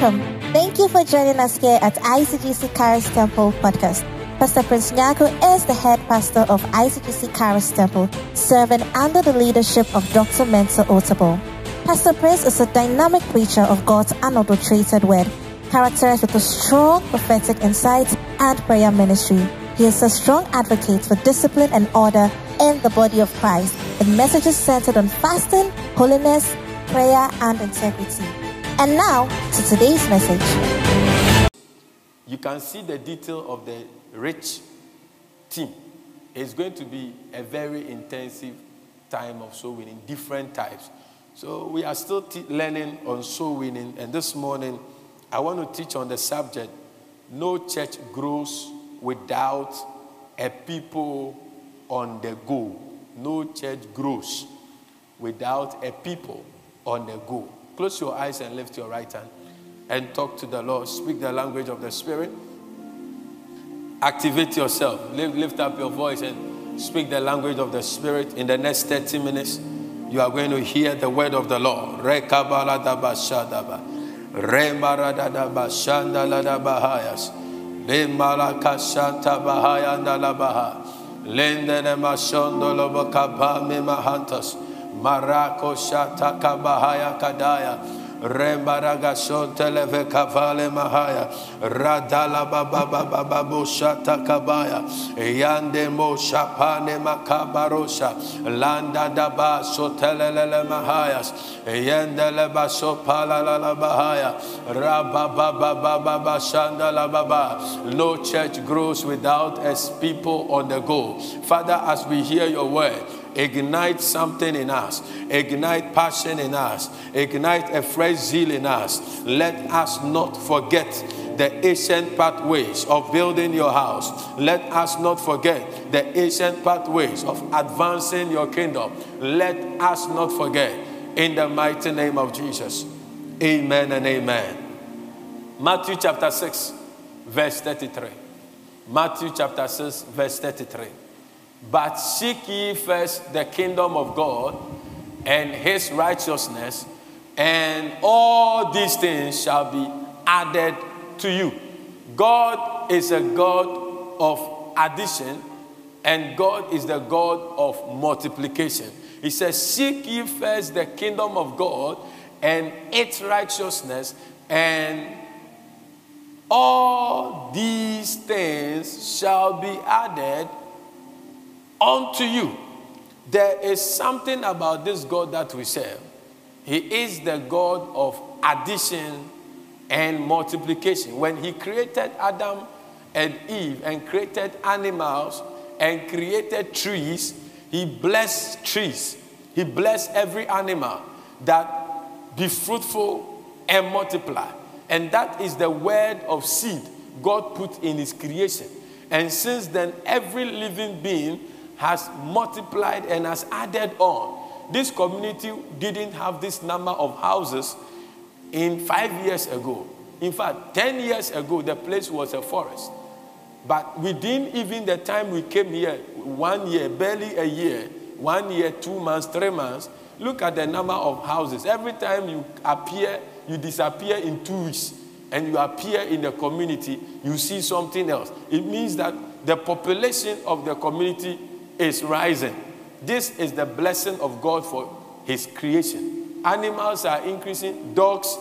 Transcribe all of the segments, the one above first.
Welcome. Thank you for joining us here at ICGC Charis Temple podcast. Pastor Prince Nyako is the head pastor of ICGC Charis Temple, serving under the leadership of Dr. Mensa Otabil. Pastor Prince is a dynamic preacher of God's unadulterated word, characterized with a strong prophetic insight and prayer ministry. He is a strong advocate for discipline and order in the body of Christ, with messages centered on fasting, holiness, prayer, and integrity. And now, to today's message. You can see the detail of the rich team. It's going to be a very intensive time of soul winning, different types. So we are still learning on soul winning. And this morning, I want to teach on the subject, no church grows without a people on the go. No church grows without a people on the go. Close your eyes and lift your right hand and talk to the Lord. Speak the language of the Spirit. Activate yourself. Lift up your voice and speak the language of the Spirit. In the next 30 minutes, you are going to hear the word of the Lord. Rekabaladabashadaba. Remaradadabashandaladabahayas. Lemalakashantabahayandalabaha. Lendenemashondolobakabamimahantas. Marako shataka bahaya kadaya Rembaraga televe kavale mahaya Radala baba baba bushata kabaya Yande mo shapane makabarosha Landa daba sotelele mahayas Yendele baso pala la bahaya Rababa baba baba shanda la baba. No church grows without as people on the go. Father, as we hear your word, ignite something in us. Ignite passion in us. Ignite a fresh zeal in us. Let us not forget the ancient pathways of building your house. Let us not forget the ancient pathways of advancing your kingdom. Let us not forget. In the mighty name of Jesus. Amen and amen. Matthew chapter 6, verse 33. Matthew chapter 6, verse 33. But seek ye first the kingdom of God and his righteousness, and all these things shall be added to you. God is a God of addition, and God is the God of multiplication. He says, seek ye first the kingdom of God and its righteousness, and all these things shall be added unto you. There is something about this God that we serve. He is the God of addition and multiplication. When he created Adam and Eve and created animals and created trees, he blessed trees. He blessed every animal that be fruitful and multiply. And that is the word of seed God put in his creation. And since then, every living being has multiplied and has added on. This community didn't have this number of houses in 5 years ago. In fact, 10 years ago, the place was a forest. But within even the time we came here, 1 year, barely a year, 1 year, 2 months, 3 months, look at the number of houses. Every time you appear, you disappear in 2 weeks, and you appear in the community, you see something else. It means that the population of the community is rising. This is the blessing of God for his creation. Animals are increasing, dogs,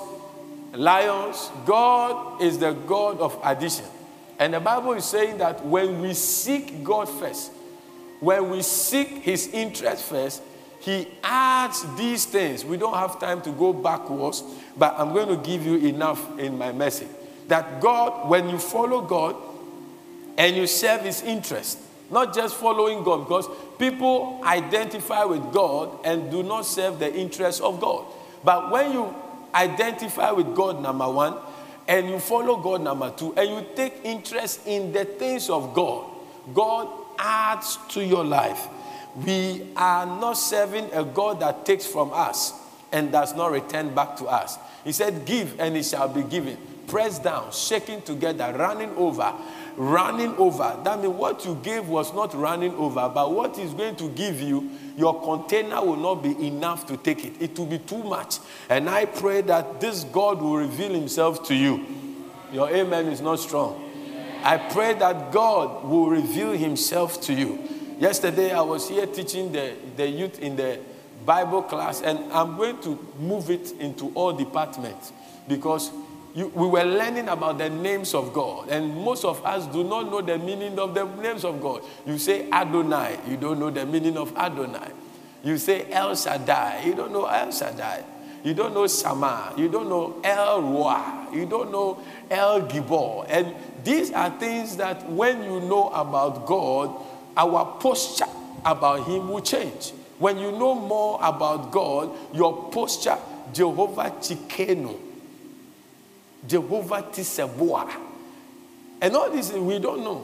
lions. God is the God of addition. And the Bible is saying that when we seek God first, when we seek his interest first, he adds these things. We don't have time to go backwards, but I'm going to give you enough in my message. That God, when you follow God and you serve his interest, not just following God, because people identify with God and do not serve the interests of God. But when you identify with God, number one, and you follow God, number two, and you take interest in the things of God, God adds to your life. We are not serving a God that takes from us and does not return back to us. He said, give and it shall be given. Pressed down, shaking together, running over. Running over. That means what you gave was not running over, but what he's going to give you, your container will not be enough to take it. It will be too much. And I pray that this God will reveal himself to you. Your amen is not strong. I pray that God will reveal himself to you. Yesterday, I was here teaching the youth in the Bible class, and I'm going to move it into all departments because we were learning about the names of God, and most of us do not know the meaning of the names of God. You say Adonai, you don't know the meaning of Adonai. You say El Shaddai, you don't know El Shaddai. You don't know Shammah, you don't know El Roi, you don't know El Gibor. And these are things that when you know about God, our posture about him will change. When you know more about God, your posture, Jehovah Tsidkenu, Jehovah Tseboa, and all this we don't know.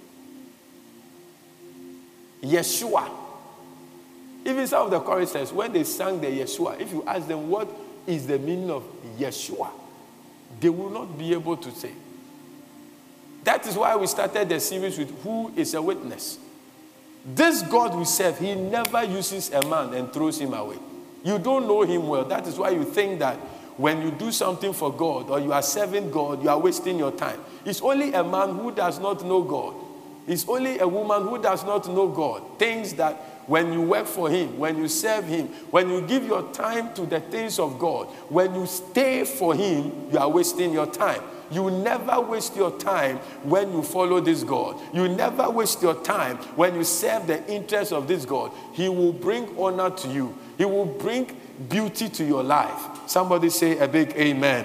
Yeshua. Even some of the choristers, when they sang the Yeshua, if you ask them what is the meaning of Yeshua, they will not be able to say. That is why we started the series with Who is a Witness? This God we serve, he never uses a man and throws him away. You don't know him well. That is why you think that when you do something for God or you are serving God, you are wasting your time. It's only a man who does not know God. It's only a woman who does not know God. Things that when you work for him, when you serve him, when you give your time to the things of God, when you stay for him, you are wasting your time. You never waste your time when you follow this God. You never waste your time when you serve the interests of this God. He will bring honor to you. He will bring beauty to your life. Somebody say a big amen.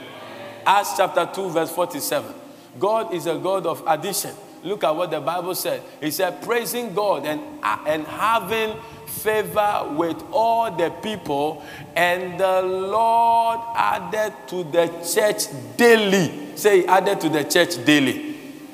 Acts chapter 2 verse 47. God is a God of addition. Look at what the Bible said. He said, praising God and having favor with all the people, and the Lord added to the church daily. Say, he added to the church daily.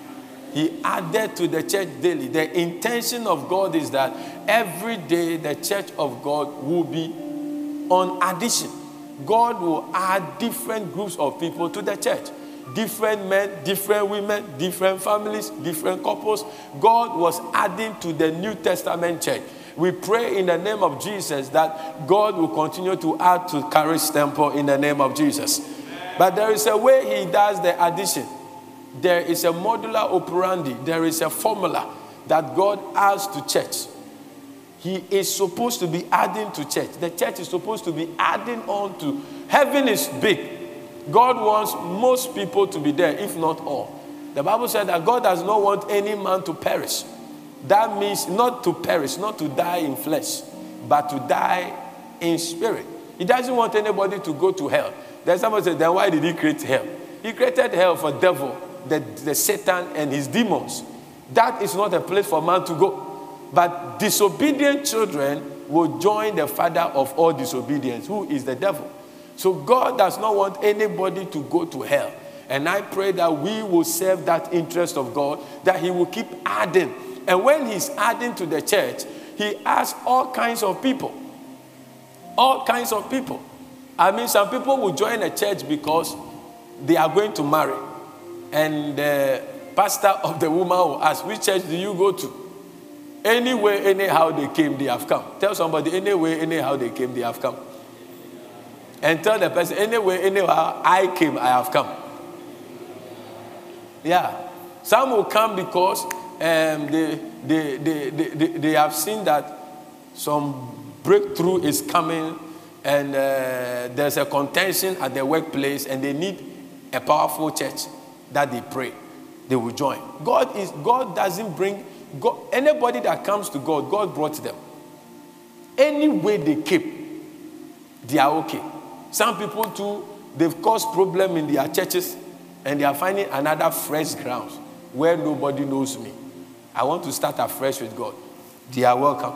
He added to the church daily. The intention of God is that every day the church of God will be on addition. God will add different groups of people to the church. Different men, different women, different families, different couples. God was adding to the New Testament church. We pray in the name of Jesus that God will continue to add to Charis Temple in the name of Jesus. But there is a way he does the addition. There is a modular operandi. There is a formula that God adds to church. He is supposed to be adding to church. The church is supposed to be adding on to. Heaven is big. God wants most people to be there, if not all. The Bible said that God does not want any man to perish. That means not to perish, not to die in flesh, but to die in spirit. He doesn't want anybody to go to hell. Then somebody said, then why did he create hell? He created hell for devil, the Satan and his demons. That is not a place for man to go. But disobedient children will join the father of all disobedience, who is the devil. So God does not want anybody to go to hell. And I pray that we will serve that interest of God, that he will keep adding. And when he's adding to the church, he adds all kinds of people. All kinds of people. I mean, some people will join a church because they are going to marry. And the pastor of the woman will ask, which church do you go to? Anyway, anyhow they came, they have come. Tell somebody, anyway, anyhow they came, they have come. And tell the person, anyway, anyhow I came, I have come. Yeah. Some will come because they have seen that some breakthrough is coming, and there's a contention at their workplace, and they need a powerful church that they pray. They will join. God doesn't bring God, anybody that comes to God, God brought them. Any way they came, they are okay. Some people too, they've caused problem in their churches, and they are finding another fresh ground where nobody knows me. I want to start afresh with God. They are welcome.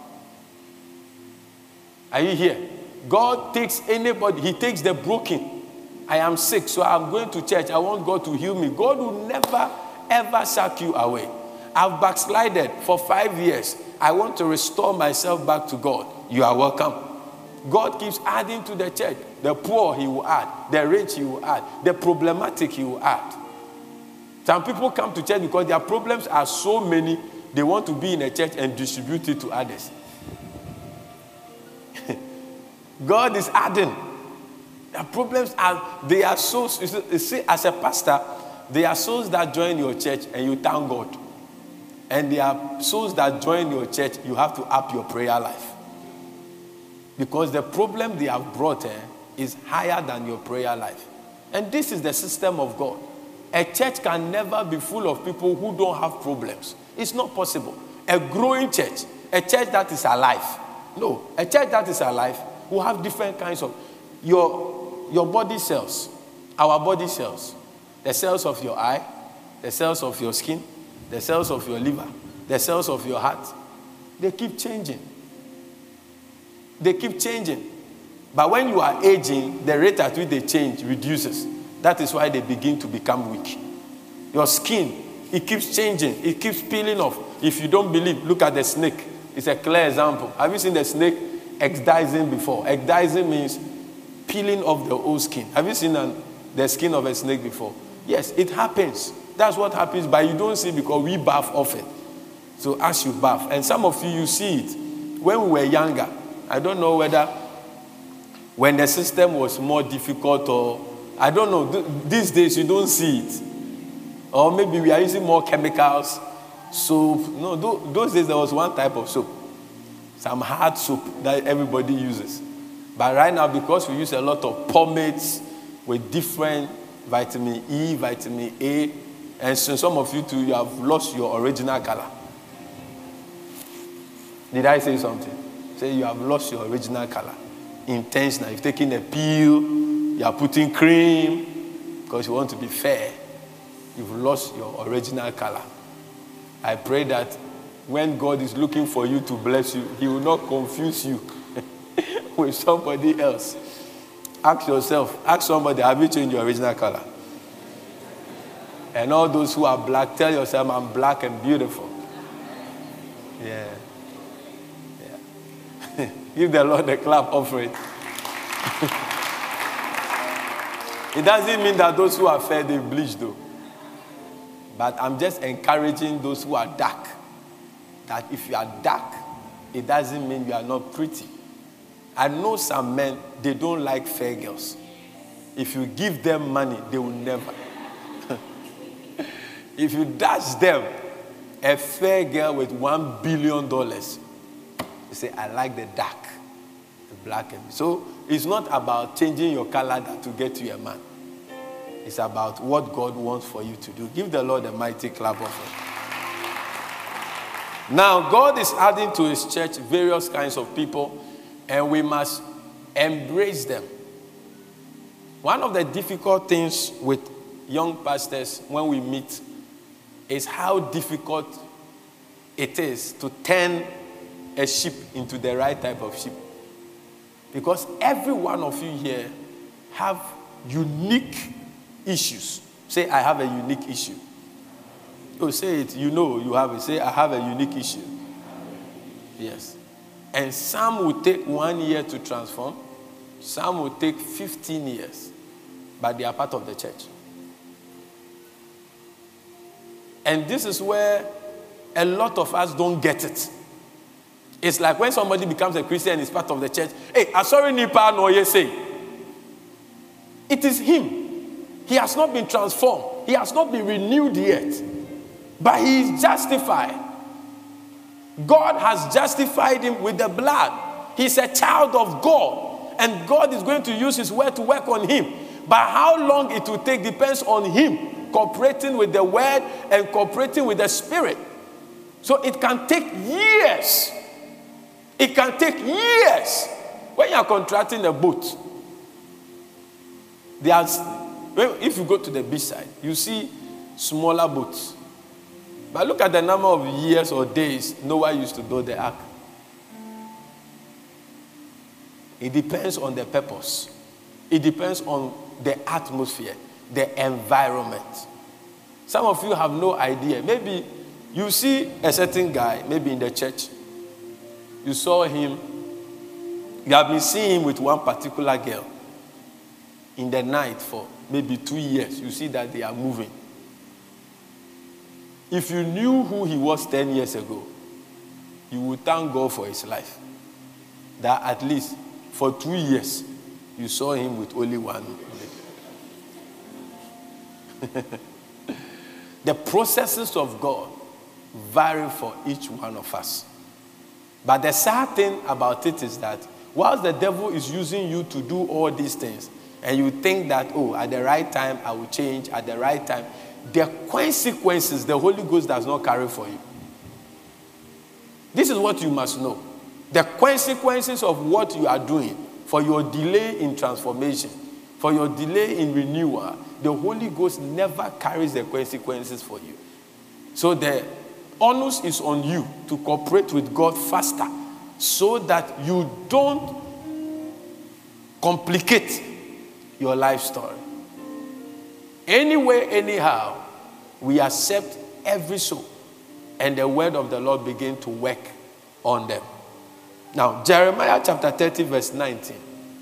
Are you here? God takes anybody. He takes the broken. I am sick, so I'm going to church. I want God to heal me. God will never, ever shut you away. I've backslided for 5 years. I want to restore myself back to God. You are welcome. God keeps adding to the church. The poor he will add. The rich he will add. The problematic he will add. Some people come to church because their problems are so many, they want to be in a church and distribute it to others. God is adding. The problems they are souls. You see, as a pastor, there are souls that join your church and you thank God. And there are souls that join your church, you have to up your prayer life. Because the problem they have brought is higher than your prayer life. And this is the system of God. A church can never be full of people who don't have problems. It's not possible. A growing church, a church that is alive. No, a church that is alive will have different kinds of... Your body cells, our body cells, the cells of your eye, the cells of your skin, the cells of your liver, the cells of your heart, they keep changing. They keep changing. But when you are aging, the rate at which they change reduces. That is why they begin to become weak. Your skin, it keeps changing. It keeps peeling off. If you don't believe, look at the snake. It's a clear example. Have you seen the snake excising before? Excising means peeling off the old skin. Have you seen the skin of a snake before? Yes, it happens. That's what happens, but you don't see it because we bath often. So as you bath, and some of you see it. When we were younger, I don't know whether when the system was more difficult or, I don't know, these days you don't see it. Or maybe we are using more chemicals, soap. No, those days there was one type of soap. Some hard soap that everybody uses. But right now, because we use a lot of pomades with different vitamin E, vitamin A, and so some of you too, you have lost your original color. Did I say something? Say you have lost your original color. Intentional. You've taken a pill, you are putting cream because you want to be fair. You've lost your original color. I pray that when God is looking for you to bless you, He will not confuse you with somebody else. Ask yourself, ask somebody, have you changed your original color? And all those who are black, tell yourself, I'm black and beautiful. Yeah. Yeah. Give the Lord a clap offering. It doesn't mean that those who are fair, they bleach though. But I'm just encouraging those who are dark. That if you are dark, it doesn't mean you are not pretty. I know some men, they don't like fair girls. If you give them money, they will never. If you dash them a fair girl with $1 billion, they say, I like the dark, the black. So it's not about changing your color to get you a man. It's about what God wants for you to do. Give the Lord a mighty clap offering. Now, God is adding to His church various kinds of people, and we must embrace them. One of the difficult things with young pastors when we meet is how difficult it is to turn a sheep into the right type of sheep. Because every one of you here have unique issues. Say, I have a unique issue. Oh, say it, you know you have it. Say, I have a unique issue. Yes. And some will take 1 year to transform. Some will take 15 years. But they are part of the church. And this is where a lot of us don't get it. It's like when somebody becomes a Christian and is part of the church. Hey, I'm sorry, Nipa, no, you say. It is him. He has not been transformed. He has not been renewed yet. But he is justified. God has justified him with the blood. He's a child of God. And God is going to use His word to work on him. But how long it will take depends on him cooperating with the word and cooperating with the Spirit. So it can take years. It can take years. When you are contracting a boat, if you go to the beach side, you see smaller boats. But look at the number of years or days Noah used to build the ark. It depends on the purpose. It depends on the atmosphere, the environment. Some of you have no idea. Maybe you see a certain guy, maybe in the church. You saw him. You have been seeing him with one particular girl in the night for maybe 2 years. You see that they are moving. If you knew who he was 10 years ago, you would thank God for his life. That at least for 2 years, you saw him with only one. The processes of God vary for each one of us. But the sad thing about it is that whilst the devil is using you to do all these things, and you think that, oh, at the right time I will change, at the right time, the consequences the Holy Ghost does not carry for you. This is what you must know. The consequences of what you are doing for your delay in transformation, for your delay in renewal, the Holy Ghost never carries the consequences for you. So the onus is on you to cooperate with God faster so that you don't complicate your life story. Anyway, anyhow, we accept every soul, and the word of the Lord begin to work on them. Now, Jeremiah chapter 30, verse 19.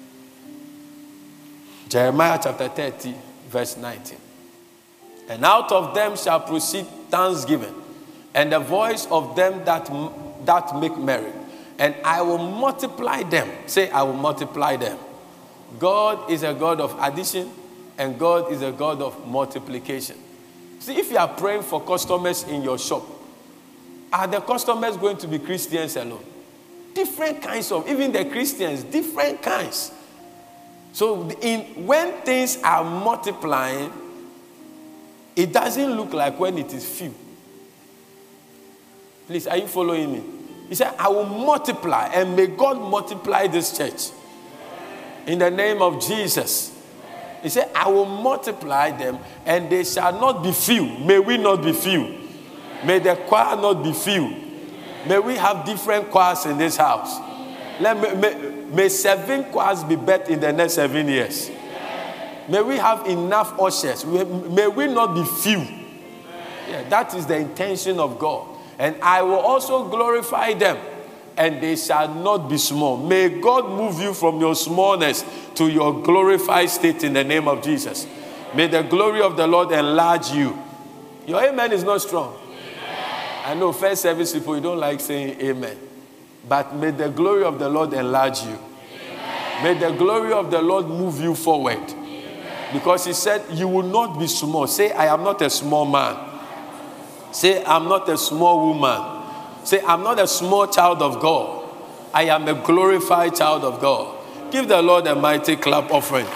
Jeremiah chapter 30, verse 19. And out of them shall proceed thanksgiving, and the voice of them that make merry. And I will multiply them. Say, I will multiply them. God is a God of addition, and God is a God of multiplication. See, if you are praying for customers in your shop, are the customers going to be Christians alone? Different kinds of, even the Christians, different kinds. So when things are multiplying, it doesn't look like when it is few. Please, are you following me? He said, I will multiply, and may God multiply this church. In the name of Jesus. He said, I will multiply them, and they shall not be few. May we not be few. May the choir not be few. May we have different choirs in this house. May 7 choirs be bet in the next 7 years. May we have enough ushers. May we not be few. Yeah, that is the intention of God. And I will also glorify them, and they shall not be small. May God move you from your smallness to your glorified state in the name of Jesus. May the glory of the Lord enlarge you. Your amen is not strong. I know first service people, you don't like saying amen. But may the glory of the Lord enlarge you. May the glory of the Lord move you forward. Because he said, you will not be small. Say, I am not a small man. Say, I'm not a small woman. Say, I'm not a small child of God. I am a glorified child of God. Give the Lord a mighty clap offering.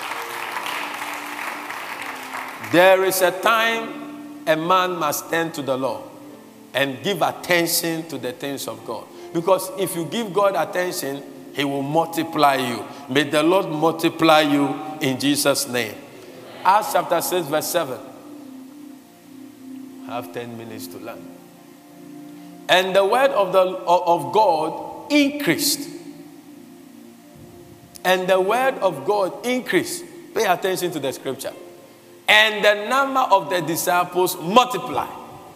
There is a time a man must turn to the Lord and give attention to the things of God. Because if you give God attention, he will multiply you. May the Lord multiply you in Jesus' name. Acts chapter 6, verse 7. I have 10 minutes to learn. And the word of God increased. And the word of God increased. Pay attention to the scripture. And the number of the disciples multiplied.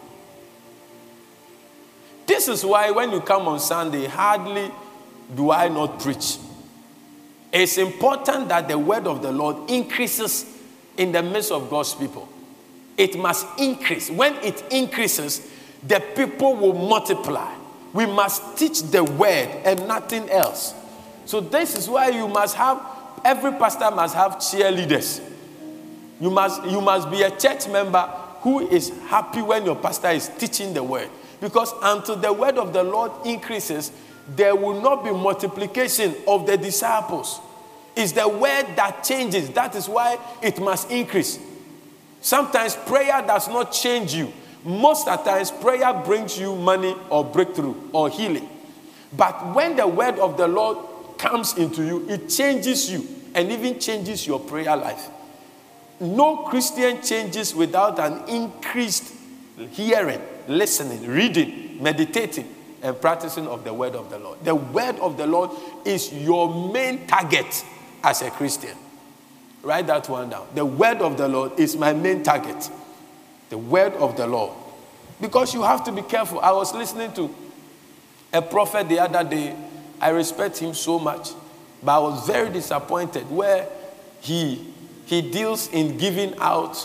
This is why when you come on Sunday, hardly do I not preach. It's important that the word of the Lord increases in the midst of God's people. It must increase. When it increases, the people will multiply. We must teach the word and nothing else. So this is why you must have, every pastor must have cheerleaders. You must be a church member who is happy when your pastor is teaching the word. Because until the word of the Lord increases, there will not be multiplication of the disciples. It's the word that changes. That is why it must increase. Sometimes prayer does not change you. Most of the times prayer brings you money or breakthrough or healing. But when the word of the Lord comes into you, it changes you and even changes your prayer life. No Christian changes without an increased hearing, listening, reading, meditating, and practicing of the word of the Lord. The word of the Lord is your main target as a Christian. Write that one down. The word of the Lord is my main target. The word of the Lord. Because you have to be careful. I was listening to a prophet the other day. I respect him so much. But I was very disappointed where he deals in giving out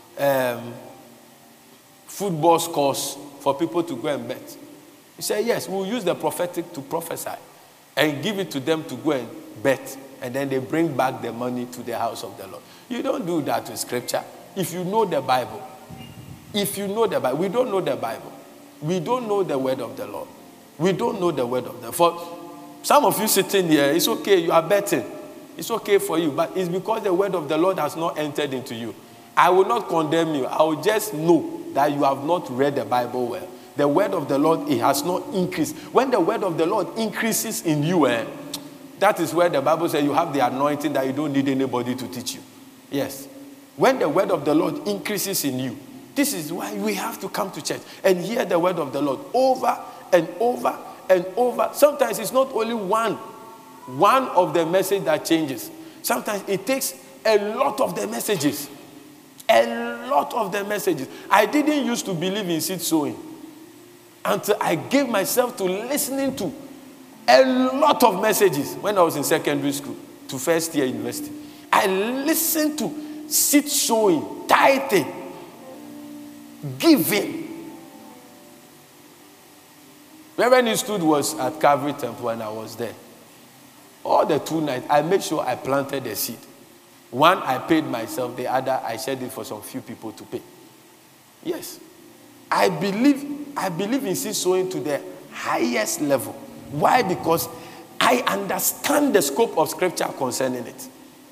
football scores for people to go and bet. He said, yes, we'll use the prophetic to prophesy and give it to them to go and bet, and then they bring back the money to the house of the Lord. You don't do that with scripture. If you know the Bible, we don't know the Bible. We don't know the word of the Lord. We don't know the word of the Lord. For some of you sitting here, it's okay, you are betting. It's okay for you, but it's because the word of the Lord has not entered into you. I will not condemn you. I will just know that you have not read the Bible well. The word of the Lord, it has not increased. When the word of the Lord increases in you, that is where the Bible says you have the anointing that you don't need anybody to teach you. Yes. When the word of the Lord increases in you, this is why we have to come to church and hear the word of the Lord over and over and over. Sometimes it's not only one of the message that changes. Sometimes it takes a lot of the messages. A lot of the messages. I didn't used to believe in seed sowing until I gave myself to listening to a lot of messages when I was in secondary school to first year university. I listened to seed sowing, tithing, giving. Reverend Eastwood was at Calvary Temple when I was there. All the 2 nights, I made sure I planted a seed. One, I paid myself. The other, I shared it for some few people to pay. Yes. I believe in seed sowing to the highest level. Why? Because I understand the scope of scripture concerning it.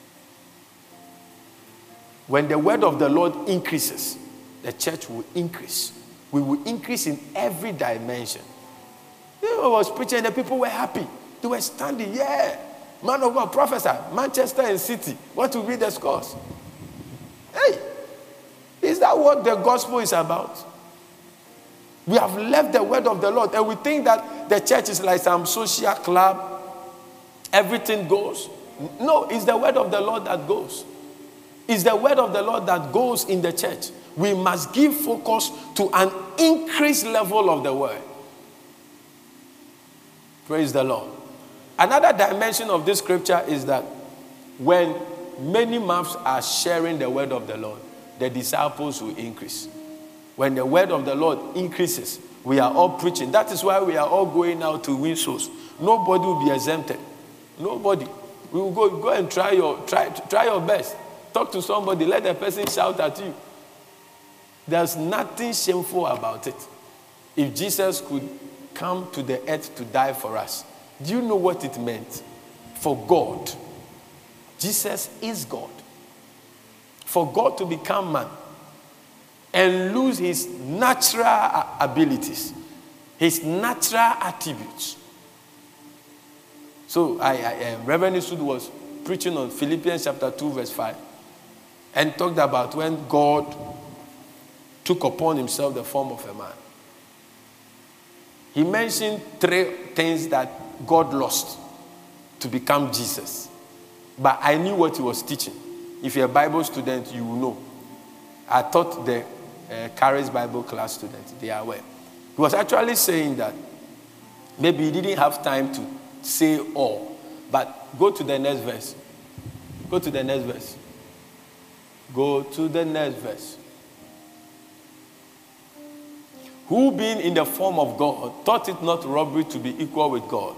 When the word of the Lord increases, the church will increase. We will increase in every dimension. I was preaching and the people were happy. They were standing, yeah. Man of God, professor, Manchester and City. Want to read the scores? Hey, is that what the gospel is about? We have left the word of the Lord and we think that the church is like some social club. Everything goes. No, it's the word of the Lord that goes. It's the word of the Lord that goes in the church. We must give focus to an increased level of the word. Praise the Lord. Another dimension of this scripture is that when many mouths are sharing the word of the Lord, the disciples will increase. When the word of the Lord increases, we are all preaching. That is why we are all going out to win souls. Nobody will be exempted. Nobody. We will go and try your best. Talk to somebody. Let the person shout at you. There's nothing shameful about it. If Jesus could come to the earth to die for us, do you know what it meant? For God. Jesus is God. For God to become man and lose his natural abilities, his natural attributes. So Reverend Eastwood was preaching on Philippians chapter 2 verse 5 and talked about when God took upon himself the form of a man. He mentioned 3 things that God lost to become Jesus. But I knew what he was teaching. If you're a Bible student, you will know. I taught the Caris Bible class students. They are aware. He was actually saying that maybe he didn't have time to say all. But go to the next verse. Go to the next verse. Go to the next verse. Who being in the form of God, thought it not robbery to be equal with God,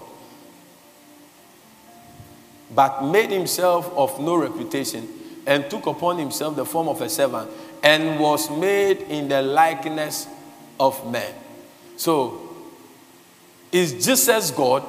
but made himself of no reputation, and took upon himself the form of a servant, and was made in the likeness of men. So, is Jesus God?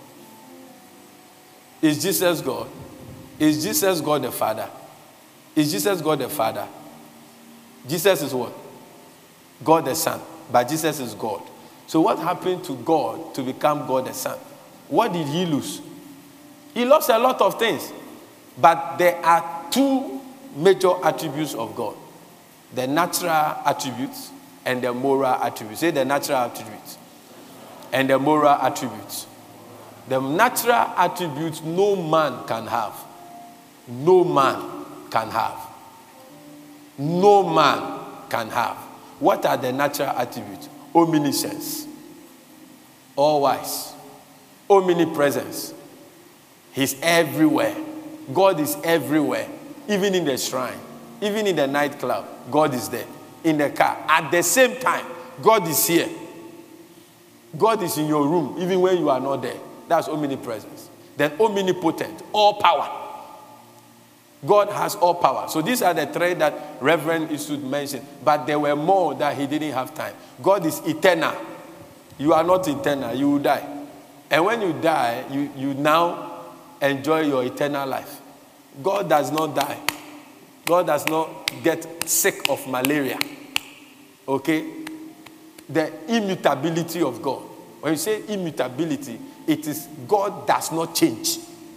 Is Jesus God? Is Jesus God the Father? Is Jesus God the Father? Jesus is what? God the Son. But Jesus is God. So what happened to God to become God the Son? What did he lose? He lost a lot of things. But there are 2 major attributes of God. The natural attributes and the moral attributes. Say the natural attributes and the moral attributes. The natural attributes no man can have. No man can have. No man can have. What are the natural attributes? Omniscience, all wise, omnipresence. He's everywhere. God is everywhere. Even in the shrine, even in the nightclub, God is there. In the car, at the same time, God is here. God is in your room, even when you are not there. That's omnipresence. then omnipotent, all power. God has all power. So these are the three that Reverend Eastwood mentioned. But there were more that he didn't have time. God is eternal. You are not eternal. You will die. And when you die, you now enjoy your eternal life. God does not die. God does not get sick of malaria. Okay? The immutability of God. When you say immutability, it is God does not change.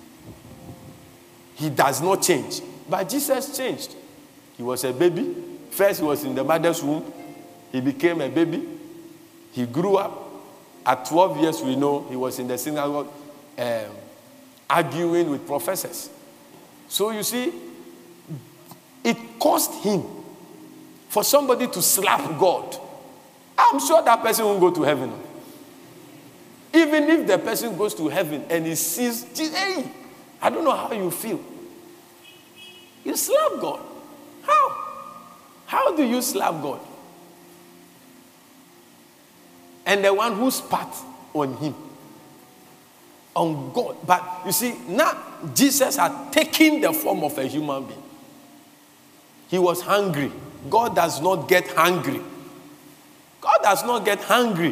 He does not change. But Jesus changed. He was a baby. First, he was in the mother's womb. He became a baby. He grew up. At 12 years, we know he was in the synagogue arguing with professors. So you see, it cost him for somebody to slap God. I'm sure that person won't go to heaven. Even if the person goes to heaven and he sees, hey, I don't know how you feel. You slap God. How? How do you slap God? And the one who spat on him, on God. But you see, now Jesus had taken the form of a human being. He was hungry. God does not get hungry. God does not get hungry.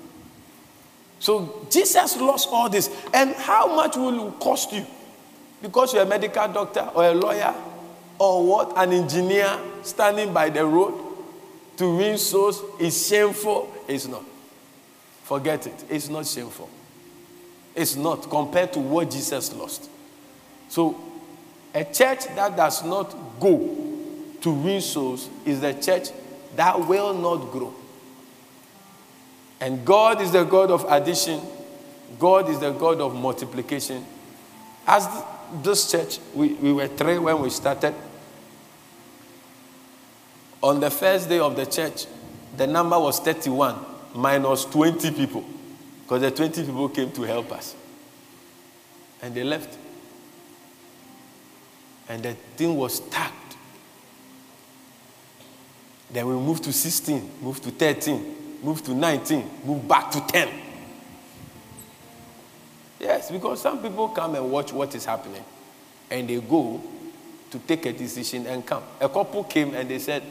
So Jesus lost all this. And how much will it cost you? Because you're a medical doctor or a lawyer or what? An engineer standing by the road to win souls is shameful. It's not. Forget it. It's not shameful. It's not compared to what Jesus lost. So a church that does not go to win souls is the church that will not grow. And God is the God of addition. God is the God of multiplication. As this church, we were 3 when we started. On the first day of the church, the number was 31 minus 20 people. Because the 20 people came to help us. And they left. And the thing was stacked. Then we moved to 16, moved to 13. Move to 19, move back to 10. Yes, because some people come and watch what is happening. And they go to take a decision and come. A couple came and they said,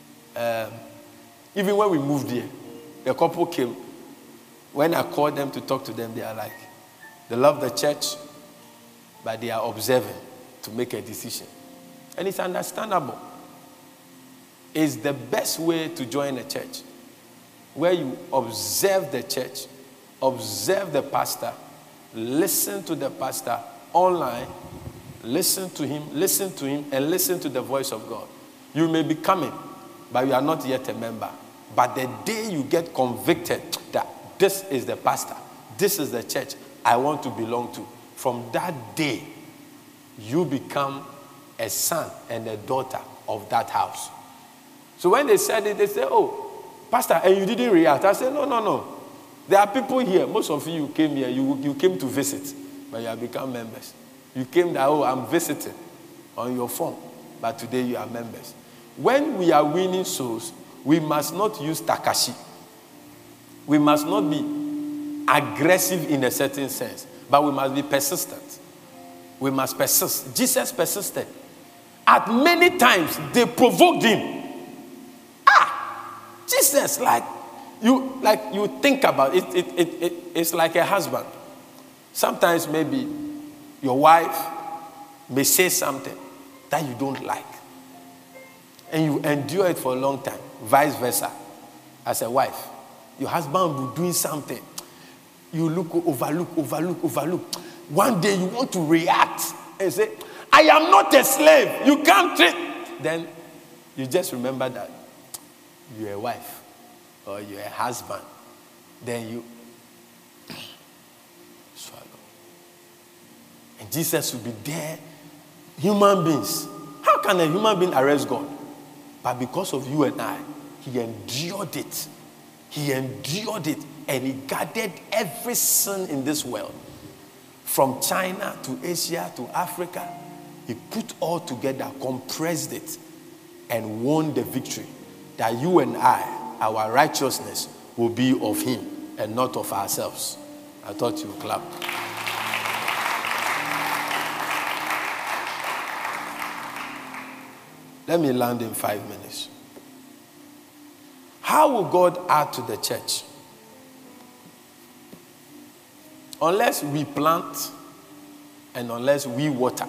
even when we moved here, the couple came. When I called them to talk to them, they are like, they love the church, but they are observing to make a decision. And it's understandable. It's the best way to join a church, where you observe the church, observe the pastor, listen to the pastor online, listen to him, and listen to the voice of God. You may be coming, but you are not yet a member. But the day you get convicted that this is the pastor, this is the church I want to belong to, from that day, you become a son and a daughter of that house. So when they said it, they said, oh, Pastor, and you didn't react. I said, no. There are people here. Most of you came here. You came to visit, but you have become members. You came that, oh, I'm visiting on your phone. But today you are members. When we are winning souls, we must not use Takashi. We must not be aggressive in a certain sense, but we must be persistent. We must persist. Jesus persisted. At many times, they provoked him. Jesus, like you think about it, it's like a husband. Sometimes maybe your wife may say something that you don't like, and you endure it for a long time. Vice versa, as a wife, your husband will be doing something, you overlook. One day you want to react and say, "I am not a slave. You can't treat." Then you just remember that you're a wife or you're a husband. Then you swallow. And Jesus will be there. Human beings. How can a human being arrest God? But because of you and I, he endured it. He endured it. And he guarded every sin in this world. From China to Asia to Africa. He put all together, compressed it, and won the victory. That you and I, our righteousness, will be of him and not of ourselves. I thought you would clap. Let me land in 5 minutes. How will God add to the church? Unless we plant and unless we water.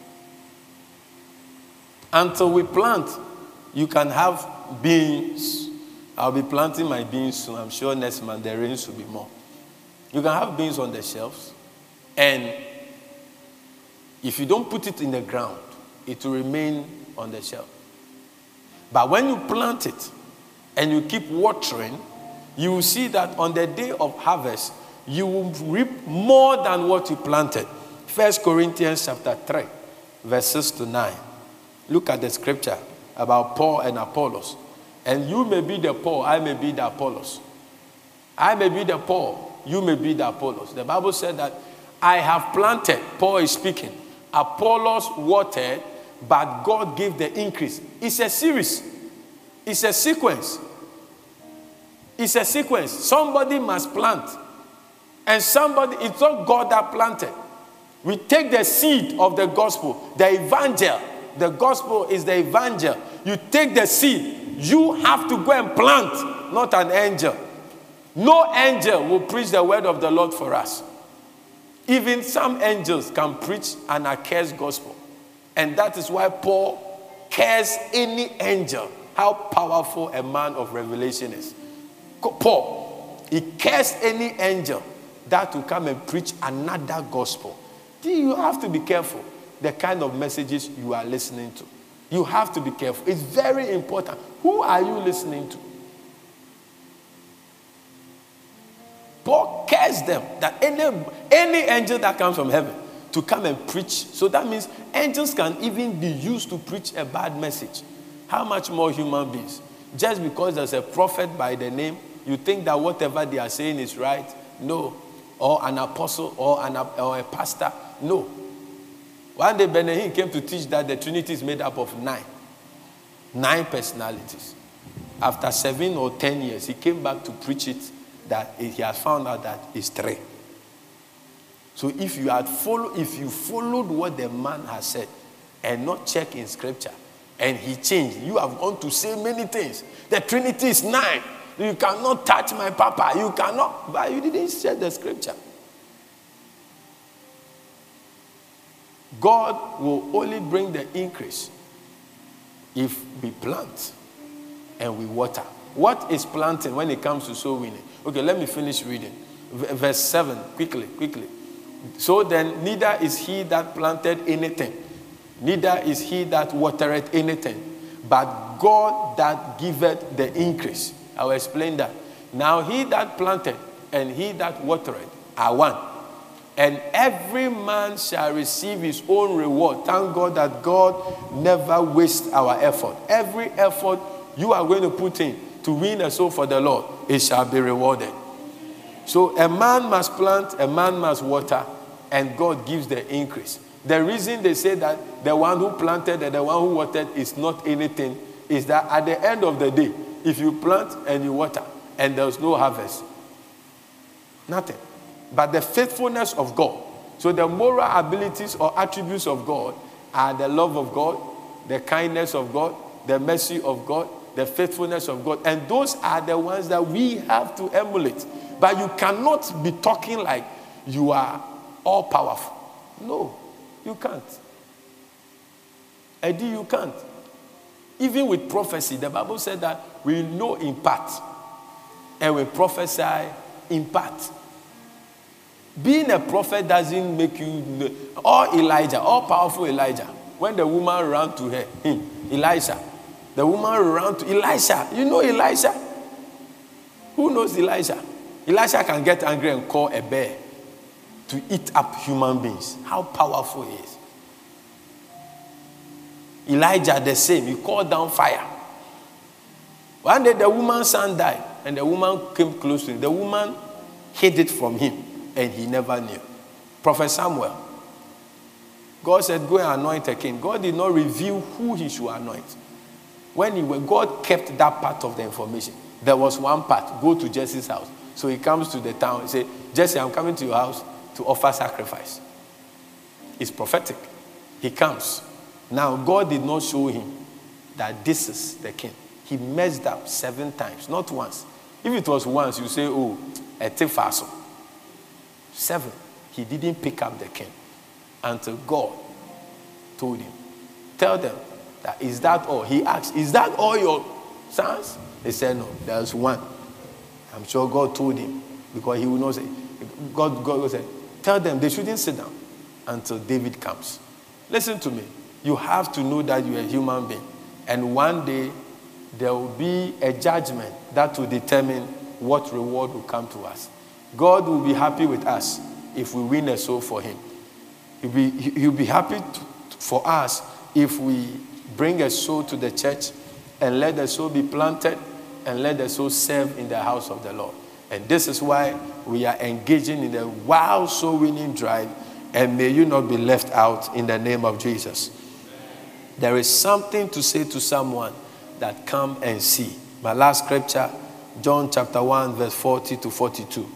Until we plant, you can have beans. I'll be planting my beans soon. I'm sure next month the rains will be more. You can have beans on the shelves. And if you don't put it in the ground, it will remain on the shelf. But when you plant it and you keep watering, you will see that on the day of harvest, you will reap more than what you planted. 1 Corinthians chapter 3, verses 6-9. Look at the scripture about Paul and Apollos. And you may be the Paul, I may be the Apollos. I may be the Paul, you may be the Apollos. The Bible said that I have planted, Paul is speaking. Apollos watered, but God gave the increase. It's a series. It's a sequence. It's a sequence. Somebody must plant. And somebody, it's not God that planted. We take the seed of the gospel, the evangel. The gospel is the evangel. You take the seed. You have to go and plant, not an angel. No angel will preach the word of the Lord for us. Even some angels can preach an accursed gospel. And that is why Paul cursed any angel. How powerful a man of revelation is. Paul, he cursed any angel that will come and preach another gospel. You have to be careful the kind of messages you are listening to. You have to be careful. It's very important. Who are you listening to? Paul cursed them that any angel that comes from heaven to come and preach. So that means angels can even be used to preach a bad message. How much more human beings? Just because there's a prophet by the name, you think that whatever they are saying is right? No. Or an apostle or a pastor? No. One day Benahin came to teach that the Trinity is made up of 9 personalities. After 7 or 10 years, he came back to preach it that he has found out that it's 3. So if you followed what the man has said and not check in scripture, and he changed, you have gone to say many things. The Trinity is 9. You cannot touch my papa. You cannot. But you didn't check the scripture. God will only bring the increase if we plant and we water. What is planting when it comes to soul winning? Okay, let me finish reading. Verse 7, quickly. So then, neither is he that planted anything, neither is he that watered anything, but God that giveth the increase. I will explain that. Now he that planted and he that watered are one. And every man shall receive his own reward. Thank God that God never wastes our effort. Every effort you are going to put in to win a soul for the Lord, it shall be rewarded. So a man must plant, a man must water, and God gives the increase. The reason they say that the one who planted and the one who watered is not anything is that at the end of the day, if you plant and you water and there's no harvest, nothing. But the faithfulness of God. So the moral abilities or attributes of God are the love of God, the kindness of God, the mercy of God, the faithfulness of God. And those are the ones that we have to emulate. But you cannot be talking like you are all powerful. No, you can't. Eddie, you can't. Even with prophecy, the Bible said that we know in part and we prophesy in part. Being a prophet doesn't make you, or Elijah, all powerful Elijah. When the woman ran to him, Elisha, the woman ran to Elisha. You know Elisha? Who knows Elisha? Elisha can get angry and call a bear to eat up human beings. How powerful he is. Elijah the same. He called down fire. One day the woman's son died and the woman came close to him. The woman hid it from him and he never knew. Prophet Samuel. God said, go and anoint a king. God did not reveal who he should anoint. When God kept that part of the information. There was one part. Go to Jesse's house. So he comes to the town and says, Jesse, I'm coming to your house to offer sacrifice. It's prophetic. He comes. Now, God did not show him that this is the king. He messed up 7 times, not once. If it was once, you say, oh, a tifaso. 7. He didn't pick up the king until God told him. Tell them that, is that all? He asked, is that all your sons? They said, no, there's one. I'm sure God told him, because he will not say, God will say, tell them they shouldn't sit down until David comes. Listen to me. You have to know that you're a human being. And one day, there will be a judgment that will determine what reward will come to us. God will be happy with us if we win a soul for him. He'll be happy for us if we bring a soul to the church and let the soul be planted and let the soul serve in the house of the Lord. And this is why we are engaging in the wild soul winning drive, and may you not be left out in the name of Jesus. There is something to say to someone that come and see. My last scripture, John chapter 1, verse 40 to 42.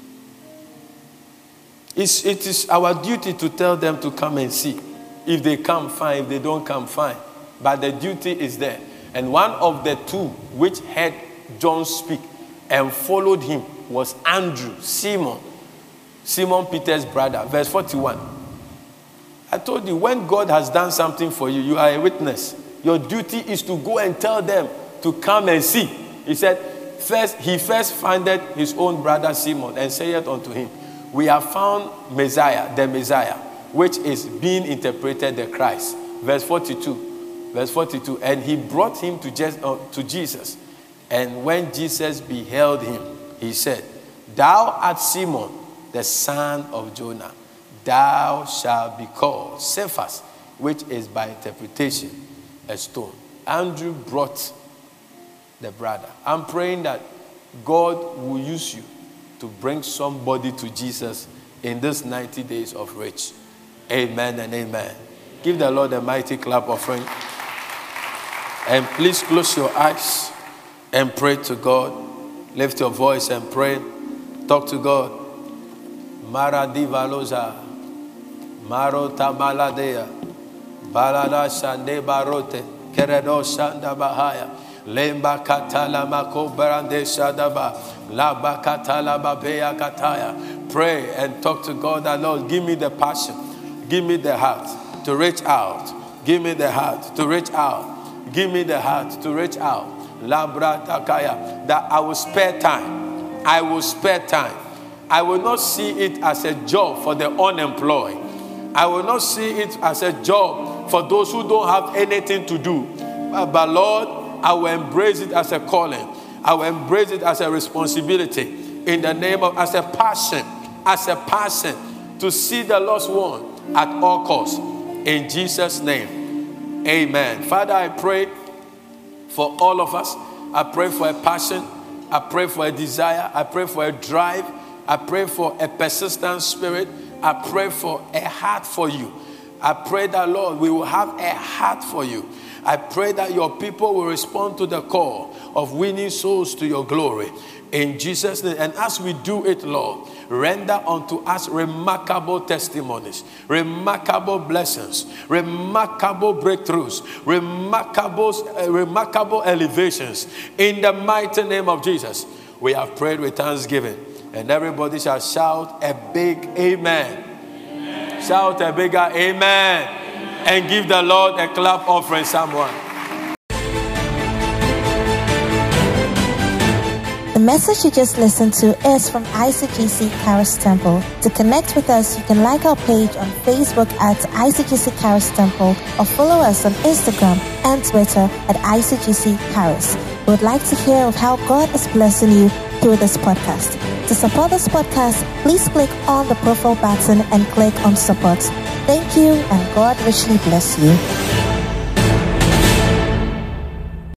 It is our duty to tell them to come and see. If they come, fine. If they don't come, fine. But the duty is there. And one of the 2 which heard John speak and followed him was Andrew, Simon Peter's brother. Verse 41. I told you, when God has done something for you, you are a witness. Your duty is to go and tell them to come and see. He said, he first founded his own brother Simon and said unto him, we have found Messiah, the Messiah, which is being interpreted the Christ. Verse 42. And he brought him to Jesus. And when Jesus beheld him, he said, thou art Simon, the son of Jonah. Thou shalt be called Cephas, which is by interpretation a stone. Andrew brought the brother. I'm praying that God will use you to bring somebody to Jesus in this 90 days of reach. Amen and amen. Give the Lord a mighty clap offering. And please close your eyes and pray to God. Lift your voice and pray. Talk to God. Mara divaloza. Marota maladea. Balada shande barote. Keredo shanda bahaya. Lemba katala mako brande shadaba. Laba katala babea kataya. Pray and talk to God that, Lord, give me the passion. Give me the heart to reach out. Give me the heart to reach out. Give me the heart to reach out. Labra takaya. That I will spare time. I will spare time. I will not see it as a job for the unemployed. I will not see it as a job for those who don't have anything to do. But Lord, I will embrace it as a calling. I will embrace it as a responsibility. In the name of, as a passion to see the lost one at all costs. In Jesus' name, amen. Father, I pray for all of us. I pray for a passion. I pray for a desire. I pray for a drive. I pray for a persistent spirit. I pray for a heart for you. I pray that, Lord, we will have a heart for you. I pray that your people will respond to the call of winning souls to your glory. In Jesus' name. And as we do it, Lord, render unto us remarkable testimonies, remarkable blessings, remarkable breakthroughs, remarkable elevations. In the mighty name of Jesus, we have prayed with thanksgiving. And everybody shall shout a big amen. Amen. Shout a bigger amen. Amen. And give the Lord a clap offering, someone. The message you just listened to is from ICGC Charis Temple. To connect with us, you can like our page on Facebook at ICGC Charis Temple or follow us on Instagram and Twitter at ICGC Charis. We would like to hear of how God is blessing you through this podcast. To support this podcast, please click on the profile button and click on support. Thank you, and God richly bless you.